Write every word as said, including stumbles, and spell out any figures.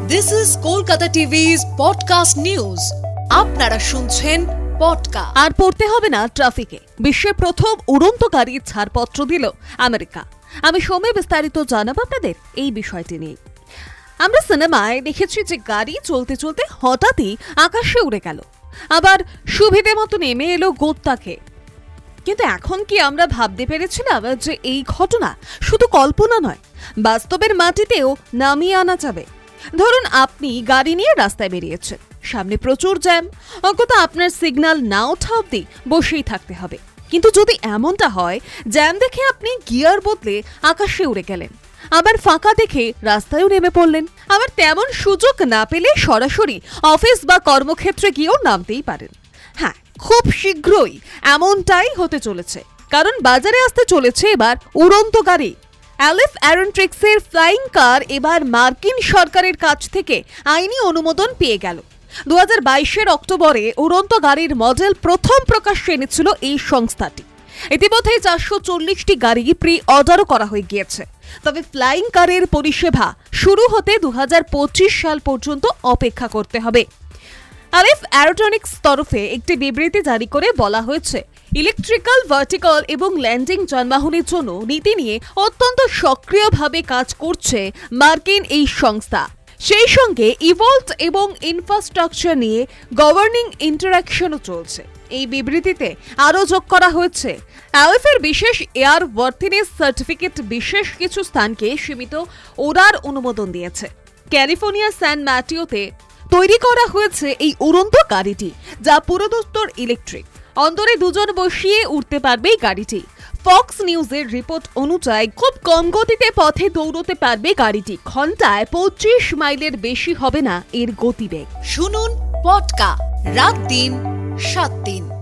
This is Kolkata টিভি's podcast news. আপনারা শুনছেন podcast. আর পড়তে হবে না ট্রাফিকে। বিশ্বের প্রথম উড়ন্ত গাড়ির ছাড়পত্র দিল আমেরিকা। আমি সময় বিস্তারিত জানাবো আপনাদের এই বিষয়টি নিয়ে। আমরা সিনেমায় দেখেছি যে গাড়ি চলতে চলতে হঠাৎই আকাশে উড়ে গেল, আবার সুবিধে মতো নেমে এলো গোত্তাকে। কিন্তু এখন কি আমরা ভাবতে পেরেছিলাম যে এই ঘটনা শুধু কল্পনা নয়, বাস্তবের মাটিতেও নামিয়ে আনা যাবে? ধরুন আপনি গাড়ি নিয়ে রাস্তায় বেরিয়েছেন, সামনে প্রচুর জ্যাম, অন্তত আপনার সিগন্যাল না ওঠা অবধি বসেই থাকতে হবে। কিন্তু যদি এমনটা হয় জ্যাম দেখে আপনি গিয়ার বদলে আকাশে উড়ে গেলেন, আবার ফাঁকা দেখে রাস্তায়ও নেমে পড়লেন, আবার তেমন সুযোগ না পেলে সরাসরি অফিস বা কর্মক্ষেত্রে গিয়েও নামতেই পারেন। হ্যাঁ, খুব শীঘ্রই এমনটাই হতে চলেছে, কারণ বাজারে আসতে চলেছে এবার উড়ন্ত গাড়ি। অ্যালিফ অ্যারোনটিক্সের ফ্লাইং কার এবার মার্কিন সরকারের কাছ থেকে আইনি অনুমোদন পেয়ে গেল। দু হাজার বাইশের অক্টোবরে উড়ন্ত গাড়ির মডেল প্রথম প্রকাশ্যে এনেছিল এই সংস্থাটি। ইতিমধ্যে চারশো চল্লিশটি গাড়ি প্রি অর্ডারও করা হয়ে গিয়েছে। তবে ফ্লাইং কারের পরিষেবা শুরু হতে দু হাজার পঁচিশ সাল পর্যন্ত অপেক্ষা করতে হবে। অ্যালিফ অ্যারোনটিক্স তরফে একটি বিবৃতি জারি করে বলা হয়েছে, ইলেকট্রিক্যাল, ভার্টিক্যাল এবং ল্যান্ডিং যানবাহনের জন্য নীতি নিয়ে অত্যন্ত সক্রিয়ভাবে কাজ করছে মার্কিন এই সংস্থা। সেই সঙ্গে ইভলভ এবং ইনফ্রাস্ট্রাকচার নিয়ে গভর্নিং ইন্টারাকশনও চলছে। এই বিবৃতিতে আরও যোগ করা হয়েছে, অ্যালিফের বিশেষ এয়ার ওয়ার্থিনেস সার্টিফিকেট বিশেষ কিছু স্থানকে সীমিত ওড়ার অনুমোদন দিয়েছে। ক্যালিফোর্নিয়া স্যান ম্যাটিওতে তৈরি করা হয়েছে এই উড়ন্ত গাড়িটি, যা পুরোদস্তুর ইলেকট্রিক। অন্তরে দুজন বসিয়ে উঠতে পারবে এই গাড়িটি। ফক্স নিউজের রিপোর্ট অনুযায়ী খুব কম গতিতে পথে দৌড়তে পারবে গাড়িটি। ঘন্টায় পঁচিশ মাইলের বেশি হবে না এর গতিবেগ। শুনুন পডকাস্ট রাত দিন সাত দিন।